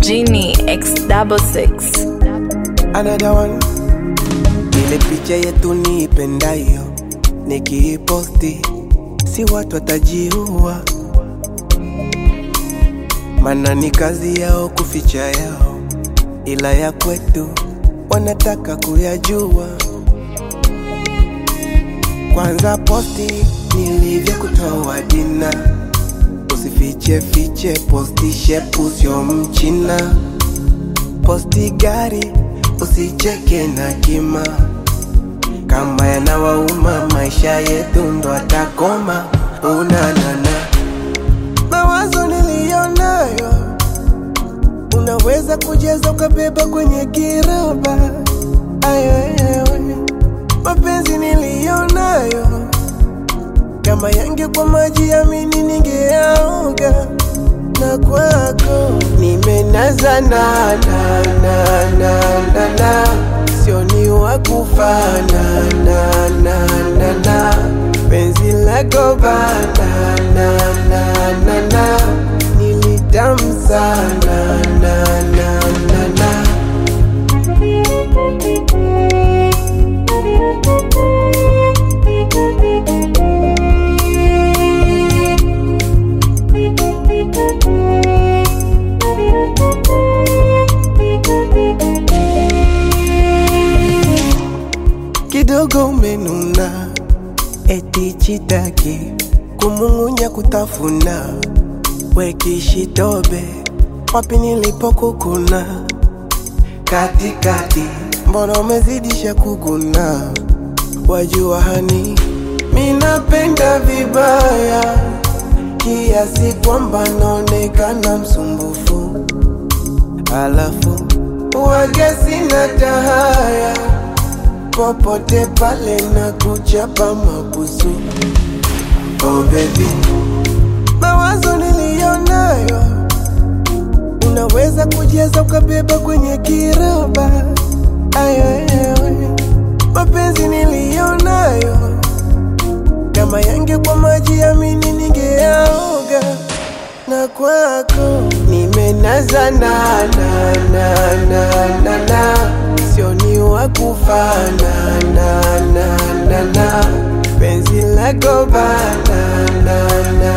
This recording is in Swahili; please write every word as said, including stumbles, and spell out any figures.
Genie X double six. Another one. Ile picha yetu niipendayo nikiposti, si watu watajiua, maana ni kazi yao kuficha yao, ila ya kwetu wanataka kuyajua. Kwanza posti nilivyo kutoa dina, usifiche fiche, posti shepu sio mchina. Posti gari usicheke na kima, kama yanawauma maisha yetu ndo atakoma. Unanana mawazo nilionayo, unaweza kujaza ukabeba kwenye kiroba. Ayo ayo, mapenzi nilionayo, kama yange kwa maji amini ningeaoga. Na kwako nimenaza na na na na na na, sio ni wakufana na na na na, penzi lako bana na na na na, nilitamu sana na na na na. Kidogo umenuna, eti chitaki kumungunya kutafuna, wekishitobe wapi nilipokukuna. Katikati mbona umezidisha kuguna, wajua hani minapenda vibaya, kiasi kwamba naonekana msumbufu, alafu wage sina tahaya, popote pale na kuchapa mabusu. Oh baby, mawazo nilionayo, unaweza kujaza ukabeba kwenye kiroba. Ayo ayo, mapenzi nilionayo, kama yange kwa maji amini ningeaoga. Na kwako nimenaza na na na na na na, sio ni wakufana na na na na, penzi lako bana na na